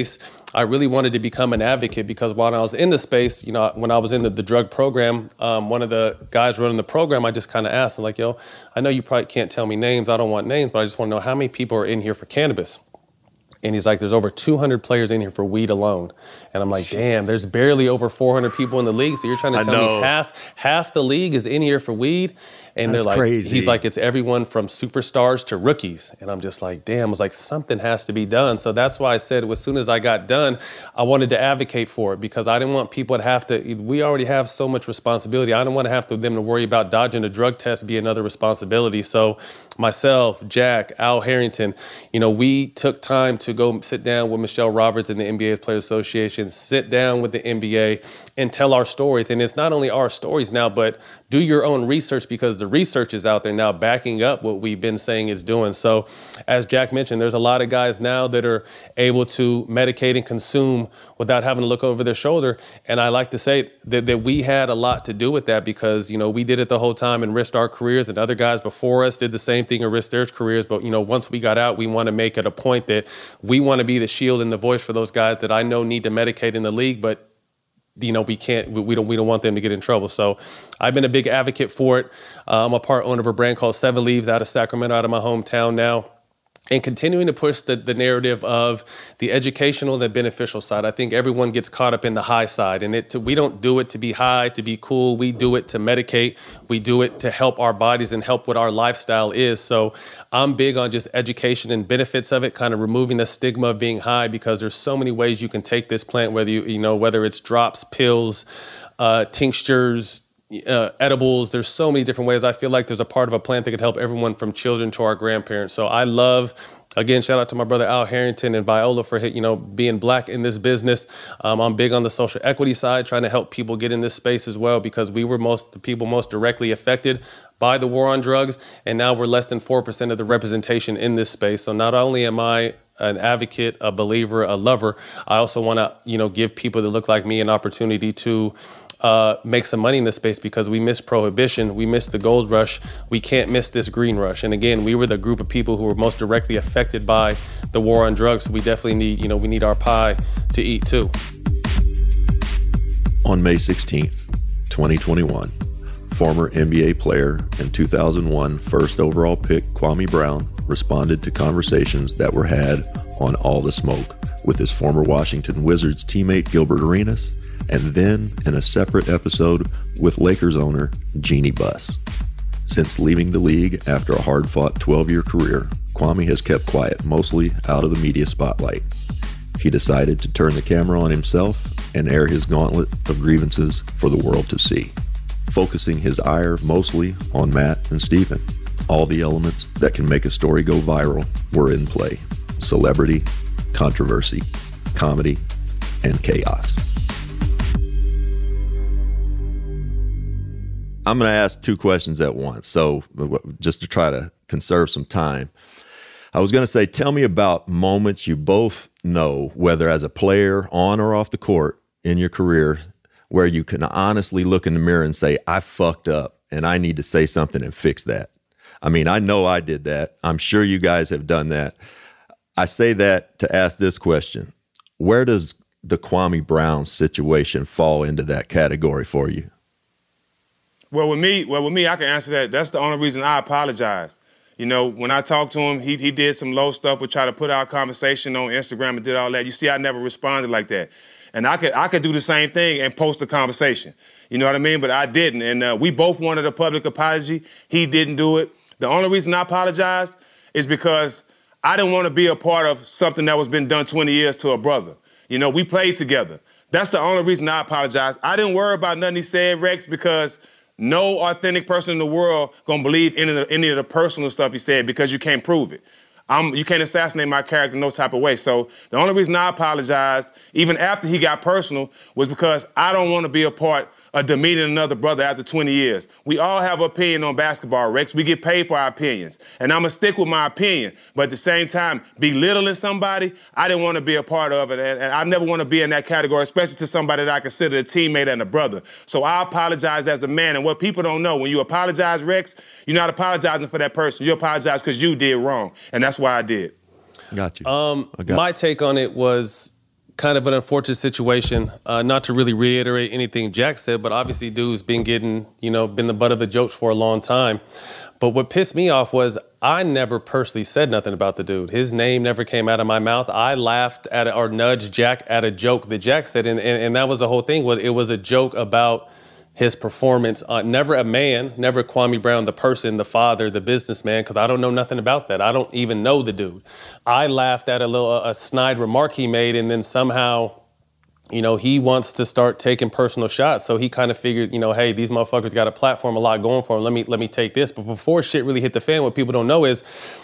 I really wanted to become an advocate because while I was in the space, you know, when I was in the, the drug program, um, one of the guys running the program, I just kind of asked, like, yo, I know you probably can't tell me names. I don't want names, but I just want to know how many people are in here for cannabis. And he's like, there's over two hundred players in here for weed alone. And I'm like, Jeez. damn, there's barely over four hundred people in the league. So you're trying to tell me half half the league is in here for weed? And That's they're like, crazy. He's like, it's everyone from superstars to rookies. And I'm just like, damn, I was like, something has to be done. So that's why I said, as soon as I got done, I wanted to advocate for it because I didn't want people to have to, we already have so much responsibility. I don't want to have to them to worry about dodging a drug test be another responsibility. So myself, Jack, Al Harrington, you know, we took time to go sit down with Michelle Roberts and the N B A Players Association, sit down with the N B A and tell our stories. And it's not only our stories now, but do your own research because the research is out there now backing up what we've been saying is doing. So as Jack mentioned, there's a lot of guys now that are able to medicate and consume without having to look over their shoulder. And I like to say that, that we had a lot to do with that because, you know, we did it the whole time and risked our careers, and other guys before us did the same thing and risked their careers. But, you know, once we got out, we want to make it a point that we want to be the shield and the voice for those guys that I know need to medicate in the league, but you know, we can't, we don't, we don't want them to get in trouble. So I've been a big advocate for it. Uh, I'm a part owner of a brand called Seven Leaves out of Sacramento, out of my hometown now. And continuing to push the, the narrative of the educational and the beneficial side. I think everyone gets caught up in the high side, and it to, we don't do it to be high, to be cool. We do it to medicate. We do it to help our bodies and help what our lifestyle is. So I'm big on just education and benefits of it, kind of removing the stigma of being high because there's so many ways you can take this plant, whether you, you know, whether it's drops, pills, uh, tinctures, Uh, edibles. There's so many different ways. I feel like there's a part of a plant that could help everyone from children to our grandparents. So I love, again, shout out to my brother Al Harrington and Viola for, you know, being black in this business. Um, I'm big on the social equity side, trying to help people get in this space as well, because we were most the people most directly affected by the war on drugs. And now we're less than four percent of the representation in this space. So not only am I an advocate, a believer, a lover, I also want to, you know, give people that look like me an opportunity to Uh, make some money in this space because we miss prohibition, we miss the gold rush, we can't miss this green rush. And again, we were the group of people who were most directly affected by the war on drugs. So we definitely need, you know, we need our pie to eat too. On May sixteenth, twenty twenty-one, former N B A player and two thousand one first overall pick Kwame Brown responded to conversations that were had on All the Smoke with his former Washington Wizards teammate Gilbert Arenas, and then in a separate episode with Lakers owner Jeanie Buss. Since leaving the league after a hard-fought twelve-year career, Kwame has kept quiet, mostly out of the media spotlight. He decided to turn the camera on himself and air his gauntlet of grievances for the world to see, focusing his ire mostly on Matt and Stephen. All the elements that can make a story go viral were in play: celebrity, controversy, comedy, and chaos. I'm going to ask two questions at once, so just to try to conserve some time. I was going to say, tell me about moments you both know, whether as a player, on or off the court, in your career, where you can honestly look in the mirror and say, I fucked up and I need to say something and fix that. I mean, I know I did that. I'm sure you guys have done that. I say that to ask this question. Where does the Kwame Brown situation fall into that category for you? Well, with me, well, with me, I can answer that. That's the only reason I apologized. You know, when I talked to him, he he did some low stuff, would try to put our conversation on Instagram and did all that. You see, I never responded like that. And I could I could do the same thing and post a conversation. You know what I mean? But I didn't. And uh, we both wanted a public apology. He didn't do it. The only reason I apologized is because I didn't want to be a part of something that was been done twenty years to a brother. You know, we played together. That's the only reason I apologized. I didn't worry about nothing he said, Rex, because no authentic person in the world gonna believe any of the, any of the personal stuff he said because you can't prove it. I'm, you can't assassinate my character no type of way. So the only reason I apologized, even after he got personal, was because I don't want to be a part of demeaning another brother after twenty years. We all have an opinion on basketball, Rex. We get paid for our opinions. And I'm going to stick with my opinion. But at the same time, belittling somebody, I didn't want to be a part of it. And, and I never want to be in that category, especially to somebody that I consider a teammate and a brother. So I apologized as a man. And what people don't know, when you apologize, Rex, you're not apologizing for that person. You apologize because you did wrong. And that's why I did. Got you. Um, I got my take on it was kind of an unfortunate situation. Uh, not to really reiterate anything Jack said, but obviously dude's been getting, you know, been the butt of the jokes for a long time. But what pissed me off was I never personally said nothing about the dude. His name never came out of my mouth. I laughed at or nudged Jack at a joke that Jack said, and, and, and that was the whole thing. Was it was a joke about his performance. Uh, never a man, never Kwame Brown, the person, the father, the businessman, because I don't know nothing about that. I don't even know the dude. I laughed at a little a snide remark he made, and then somehow, you know, he wants to start taking personal shots. So he kind of figured, you know, hey, these motherfuckers got a platform, a lot going for them. Let me let me take this. But before shit really hit the fan, what people don't know is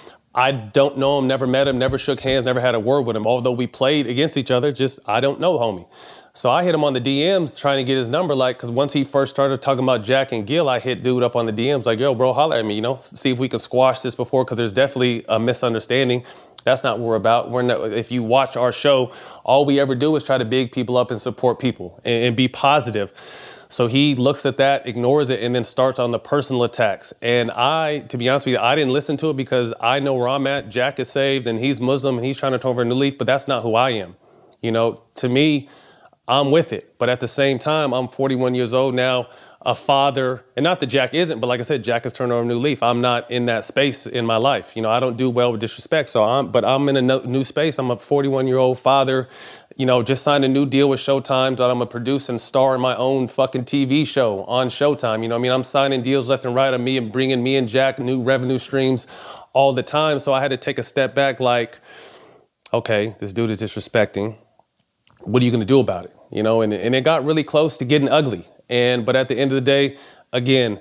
I don't know him, never met him, never shook hands, never had a word with him. Although we played against each other, just I don't know homie. So I hit him on the D Ms trying to get his number, like, because once he first started talking about Jack and Gil, I hit dude up on the D Ms like, yo, bro, holler at me, you know, see if we can squash this before, because there's definitely a misunderstanding. That's not what we're about. We're not, if you watch our show, all we ever do is try to big people up and support people and, and be positive. So he looks at that, ignores it, and then starts on the personal attacks. And I, to be honest with you, I didn't listen to it because I know where I'm at. Jack is saved and he's Muslim and he's trying to turn over a new leaf, but that's not who I am. You know, to me, I'm with it. But at the same time, I'm forty-one years old now, a father, and not that Jack isn't, but like I said, Jack has turned over a new leaf. I'm not in that space in my life. You know, I don't do well with disrespect. So I'm, but I'm in a no, new space. I'm a forty-one year old father, you know, just signed a new deal with Showtime that I'm gonna produce and star in my own fucking T V show on Showtime. You know what I mean? I'm signing deals left and right on me and bringing me and Jack new revenue streams all the time. So I had to take a step back like, okay, this dude is disrespecting. What are you gonna do about it? You know, and, and it got really close to getting ugly. And, but at the end of the day, again,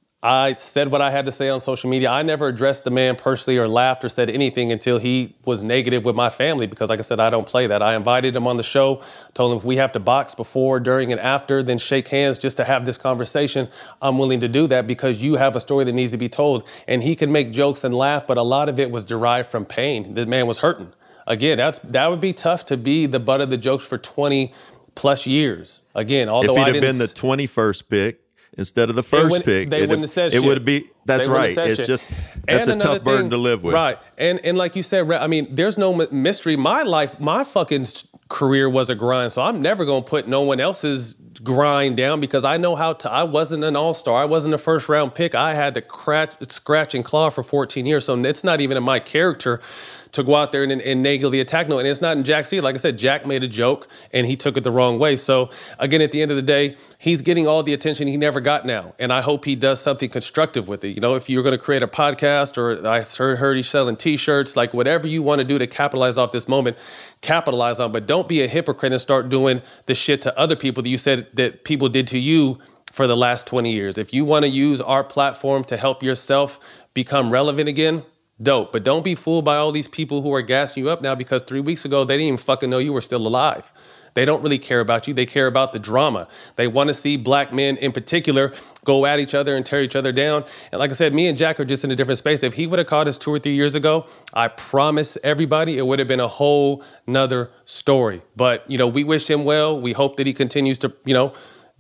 I said what I had to say on social media. I never addressed the man personally or laughed or said anything until he was negative with my family, because like I said, I don't play that. I invited him on the show, told him if we have to box before, during, and after, then shake hands just to have this conversation. I'm willing to do that because you have a story that needs to be told. And he can make jokes and laugh, but a lot of it was derived from pain. The man was hurting. Again, that's that would be tough to be the butt of the jokes for twenty plus years. Again, although if he'd I have didn't, been the twenty-first pick instead of the first pick, they wouldn't have said it shit. would be. That's right. It's shit. just that's and a tough thing, burden to live with. Right. And and like you said, I mean, there's no mystery. My life, my fucking career was a grind. So I'm never gonna put no one else's grind down because I know how to. I wasn't an all-star. I wasn't a first round pick. I had to crack, scratch and claw for fourteen years. So it's not even in my character to go out there and, and negatively attack no, and it's not in Jack's either. Like I said, Jack made a joke and he took it the wrong way. So again, at the end of the day, he's getting all the attention he never got now, and I hope he does something constructive with it. You know, if you're going to create a podcast, or I heard, heard he's selling T-shirts, like whatever you want to do to capitalize off this moment, capitalize on. But don't be a hypocrite and start doing the shit to other people that you said that people did to you for the last twenty years. If you want to use our platform to help yourself become relevant again, dope. But don't be fooled by all these people who are gassing you up now, because three weeks ago, they didn't even fucking know you were still alive. They don't really care about you. They care about the drama. They want to see black men in particular go at each other and tear each other down. And like I said, me and Jack are just in a different space. If he would have caught us two or three years ago, I promise everybody it would have been a whole nother story. But, you know, we wish him well. We hope that he continues to, you know,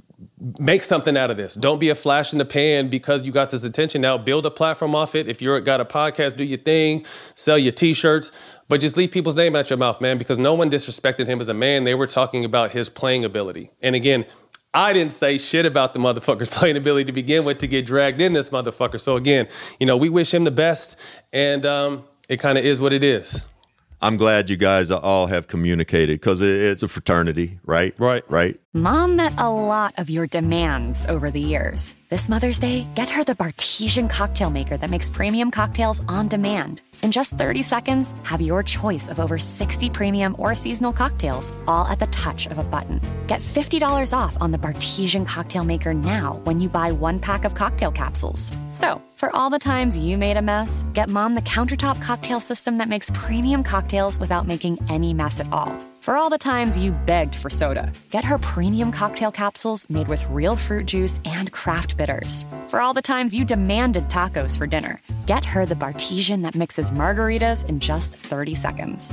make something out of this. Don't be a flash in the pan because you got this attention. Now build a platform off it. If you're got a podcast, do your thing, sell your T-shirts, but just leave people's name out your mouth, man, because no one disrespected him as a man. They were talking about his playing ability. And again, I didn't say shit about the motherfucker's playing ability to begin with to get dragged in this motherfucker. So again, you know, we wish him the best, and um, it kind of is what it is. I'm glad you guys all have communicated, because it's a fraternity, right? Right. Right. Mom met a lot of your demands over the years. This Mother's Day, get her the Bartesian cocktail maker that makes premium cocktails on demand. In just thirty seconds, have your choice of over sixty premium or seasonal cocktails, all at the touch of a button. Get fifty dollars off on the Bartesian cocktail maker now when you buy one pack of cocktail capsules. So, for all the times you made a mess, get Mom the countertop cocktail system that makes premium cocktails without making any mess at all. For all the times you begged for soda, get her premium cocktail capsules made with real fruit juice and craft bitters. For all the times you demanded tacos for dinner, get her the Bartesian that mixes margaritas in just thirty seconds.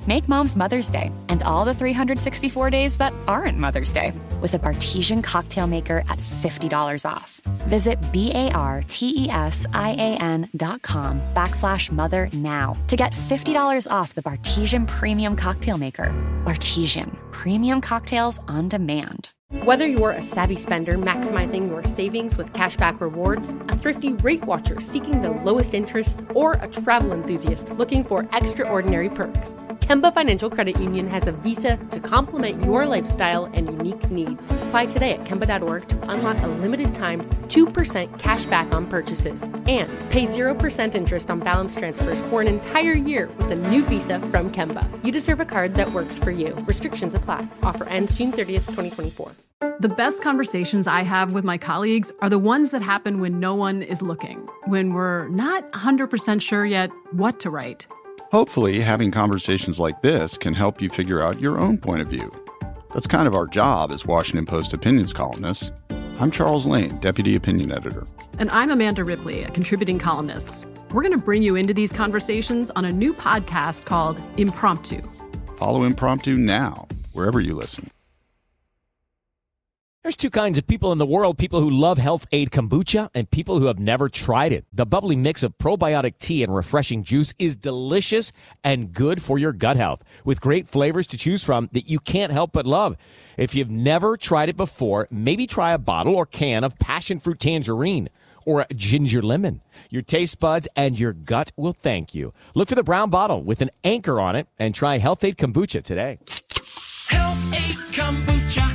Make Mom's Mother's Day and all the three hundred sixty-four days that aren't Mother's Day with a Bartesian cocktail maker at fifty dollars off. Visit B-A-R-T-E-S-I-A-N dot com backslash mother now to get fifty dollars off the Bartesian Premium Cocktail Maker. Bartesian, premium cocktails on demand. Whether you're a savvy spender maximizing your savings with cashback rewards, a thrifty rate watcher seeking the lowest interest, or a travel enthusiast looking for extraordinary perks, Kemba Financial Credit Union has a visa to complement your lifestyle and unique needs. Apply today at Kemba dot org to unlock a limited time two percent cash back on purchases and pay zero percent interest on balance transfers for an entire year with a new visa from Kemba. You deserve a card that works for you. Restrictions apply. Offer ends June thirtieth, twenty twenty-four. The best conversations I have with my colleagues are the ones that happen when no one is looking, when we're not one hundred percent sure yet what to write. Hopefully, having conversations like this can help you figure out your own point of view. That's kind of our job as Washington Post opinions columnists. I'm Charles Lane, Deputy Opinion Editor. And I'm Amanda Ripley, a contributing columnist. We're going to bring you into these conversations on a new podcast called Impromptu. Follow Impromptu now, wherever you listen. There's two kinds of people in the world, people who love Health Aid Kombucha and people who have never tried it. The bubbly mix of probiotic tea and refreshing juice is delicious and good for your gut health, with great flavors to choose from that you can't help but love. If you've never tried it before, maybe try a bottle or can of passion fruit tangerine or a ginger lemon. Your taste buds and your gut will thank you. Look for the brown bottle with an anchor on it and try Health Aid Kombucha today. Health Aid Kombucha.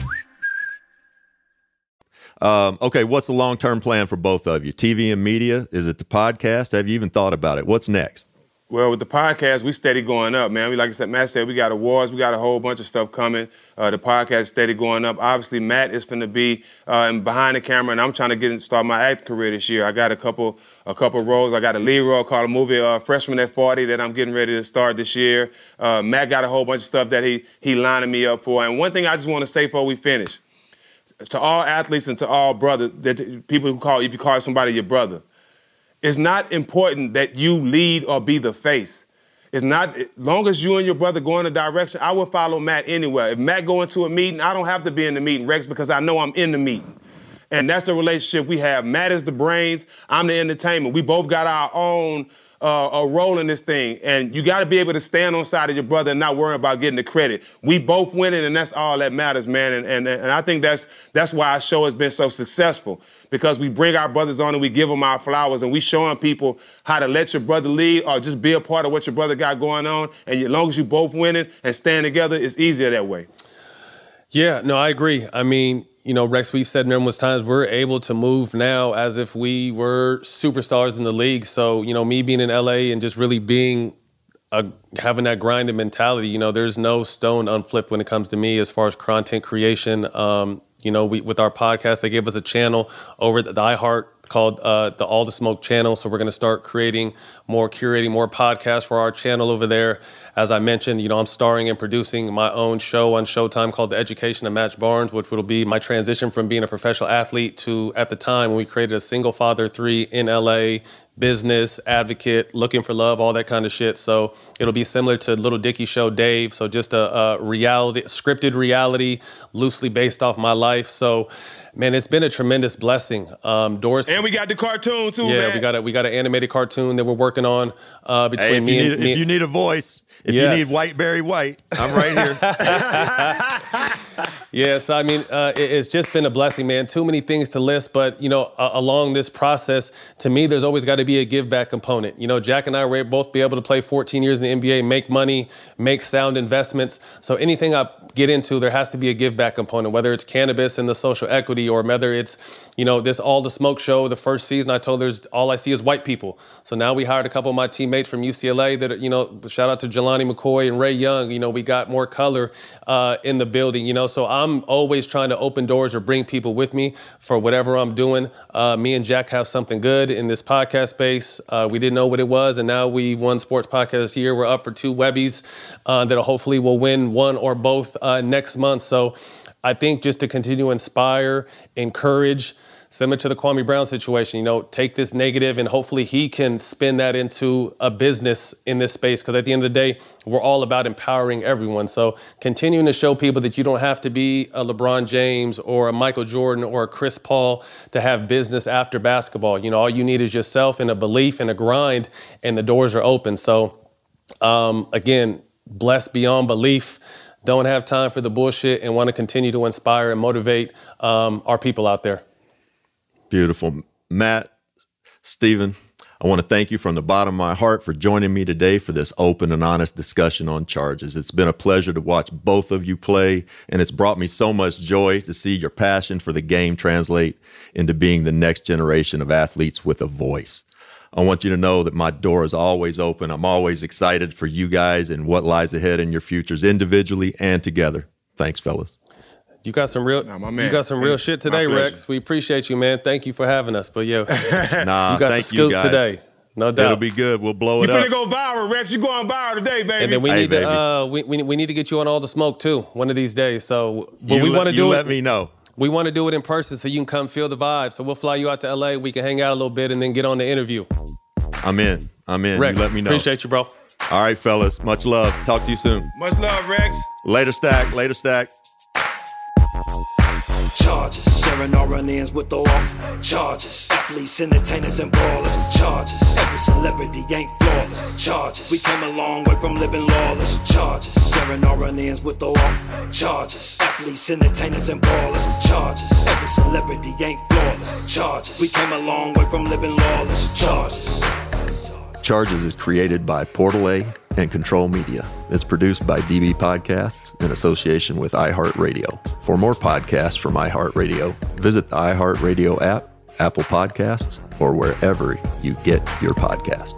Um, okay, what's the long-term plan for both of you? T V and media? Is it the podcast? Have you even thought about it? What's next? Well, with the podcast, we steady going up, man. We, like I said, Matt said, we got awards. We got a whole bunch of stuff coming. Uh, the podcast is steady going up. Obviously, Matt is finna be uh, behind the camera, and I'm trying to get start my acting career this year. I got a couple a couple roles. I got a lead role called a movie, uh, Freshman at forty, that I'm getting ready to start this year. Uh, Matt got a whole bunch of stuff that he he lining me up for. And one thing I just want to say before we finish, to all athletes and to all brothers, that people who call, if you call somebody your brother, it's not important that you lead or be the face. It's not, as long as you and your brother go in a direction, I will follow Matt anywhere. If Matt go into a meeting, I don't have to be in the meeting, Rex, because I know I'm in the meeting. And that's the relationship we have. Matt is the brains, I'm the entertainment. We both got our own Uh, a role in this thing, and you got to be able to stand on side of your brother and not worry about getting the credit. We both winning, and that's all that matters, man. And and and I think that's that's why our show has been so successful, because we bring our brothers on and we give them our flowers, and we showing people how to let your brother lead or just be a part of what your brother got going on. And as long as you both winning and stand together, it's easier that way. Yeah, no, I agree. I mean, you know, Rex, we've said numerous times, we're able to move now as if we were superstars in the league. So, you know, me being in L A and just really being, a, having that grinding mentality, you know, there's no stone unflipped when it comes to me as far as content creation. Um, you know, we with our podcast, they gave us a channel over at the iHeart called uh, the All the Smoke channel. So we're going to start creating more, curating more podcasts for our channel over there. As I mentioned, you know, I'm starring and producing my own show on Showtime called The Education of Matt Barnes, which will be my transition from being a professional athlete to, at the time, when we created a single father three in L A, business, advocate, looking for love, all that kind of shit. So it'll be similar to Little Dicky Show Dave. So just a, a reality, scripted reality, loosely based off my life. So, man, it's been a tremendous blessing. Um, Doris, and we got the cartoon too. Yeah, man. we got a we got an animated cartoon that we're working on uh, between hey, if me you and need, me. If you need a voice, if yes. you need White Barry White, I'm right here. Yes, I mean, uh, it, it's just been a blessing, man. Too many things to list, but, you know, uh, along this process, to me, there's always got to be a give back component. You know, Jack and I were both be able to play fourteen years in the N B A, make money, make sound investments. So anything I get into, there has to be a give back component, whether it's cannabis and the social equity, or whether it's, you know, this All the Smoke show. The first season, I told there's all I see is white people. So now we hired a couple of my teammates from U C L A that, you know, shout out to Jelani McCoy and Ray Young. You know, we got more color uh, in the building, you know, so I'm always trying to open doors or bring people with me for whatever I'm doing. Uh, me and Jack have something good in this podcast space. Uh, we didn't know what it was, and now we won Sports Podcast Year. We're up for two Webbies uh, that hopefully will win one or both uh, next month. So I think just to continue to inspire, encourage, similar to the Kwame Brown situation, you know, take this negative and hopefully he can spin that into a business in this space. Because at the end of the day, we're all about empowering everyone. So continuing to show people that you don't have to be a LeBron James or a Michael Jordan or a Chris Paul to have business after basketball. You know, all you need is yourself and a belief and a grind, and the doors are open. So um, again, blessed beyond belief. Don't have time for the bullshit and want to continue to inspire and motivate um, our people out there. Beautiful. Matt, Stephen, I want to thank you from the bottom of my heart for joining me today for this open and honest discussion on charges. It's been a pleasure to watch both of you play, and it's brought me so much joy to see your passion for the game translate into being the next generation of athletes with a voice. I want you to know that my door is always open. I'm always excited for you guys and what lies ahead in your futures individually and together. Thanks, fellas. You got some real, nah, you got some real shit today, Rex. We appreciate you, man. Thank you for having us. But yo, nah, you got thank the scoop you guys. today, no doubt. It'll be good. We'll blow it you up. You finna go viral, Rex. You going viral today, baby. And then we hey, need baby. to, uh, we, we we need to get you on All the Smoke too, one of these days. So, but you we want to do you it. Let me know. We want to do it in person so you can come feel the vibe. So we'll fly you out to L A. We can hang out a little bit and then get on the interview. I'm in. I'm in. Rex, you let me know. Appreciate you, bro. All right, fellas. Much love. Talk to you soon. Much love, Rex. Later, Stack. Later, Stack. Charges, sharing our run-ins with the law. Charges, athletes, entertainers, and ballers. Charges, every celebrity ain't flawless. Charges, we came a long way from living lawless. Charges, sharing our run-ins with the law. Charges, athletes, entertainers, and ballers. Charges, every celebrity ain't flawless. Charges, we came a long way from living lawless. Charges. Charges is created by Portal A and Control Media. It's produced by D B Podcasts in association with iHeartRadio. For more podcasts from iHeartRadio, visit the iHeartRadio app, Apple Podcasts, or wherever you get your podcasts.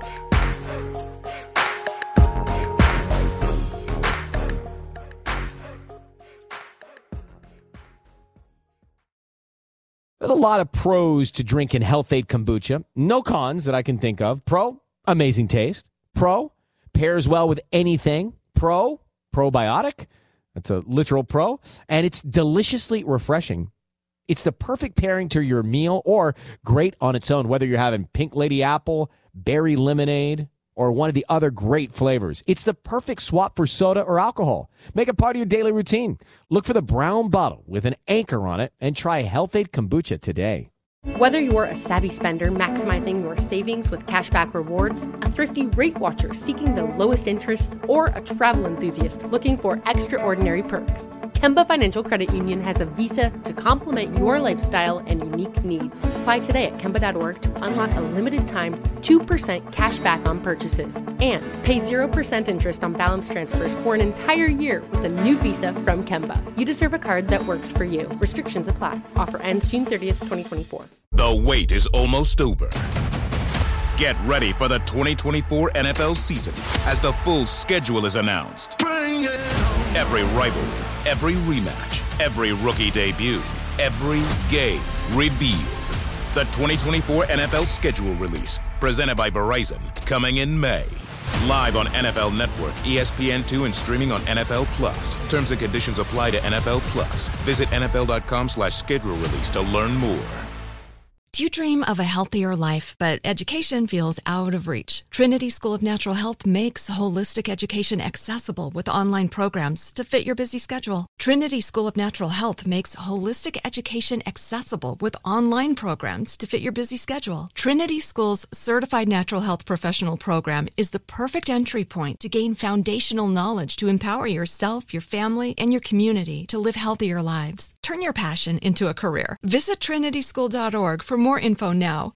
There's a lot of pros to drinking Health-Ade Kombucha. No cons that I can think of. Pro, amazing taste. Pro, pairs well with anything. Pro, probiotic. That's a literal pro. And it's deliciously refreshing. It's the perfect pairing to your meal or great on its own, whether you're having Pink Lady Apple, berry lemonade, or one of the other great flavors. It's the perfect swap for soda or alcohol. Make it part of your daily routine. Look for the brown bottle with an anchor on it and try Health-Ade Kombucha today. Whether you're a savvy spender maximizing your savings with cashback rewards, a thrifty rate watcher seeking the lowest interest, or a travel enthusiast looking for extraordinary perks, Kemba Financial Credit Union has a visa to complement your lifestyle and unique needs. Apply today at Kemba dot org to unlock a limited time two percent cash back on purchases and pay zero percent interest on balance transfers for an entire year with a new visa from Kemba. You deserve a card that works for you. Restrictions apply. Offer ends June thirtieth, twenty twenty-four. The wait is almost over. Get ready for the twenty twenty-four N F L season as the full schedule is announced. Every rivalry, every rematch, every rookie debut, every game revealed. The twenty twenty-four N F L schedule release, presented by Verizon, coming in May. Live on N F L Network, E S P N two, and streaming on N F L Plus. Terms and conditions apply to N F L Plus. Visit N F L dot com slash schedule release to learn more. Do you dream of a healthier life, but education feels out of reach? Trinity School of Natural Health makes holistic education accessible with online programs to fit your busy schedule. Trinity School of Natural Health makes holistic education accessible with online programs to fit your busy schedule. Trinity School's Certified Natural Health Professional Program is the perfect entry point to gain foundational knowledge to empower yourself, your family, and your community to live healthier lives. Turn your passion into a career. Visit trinity school dot org for more info now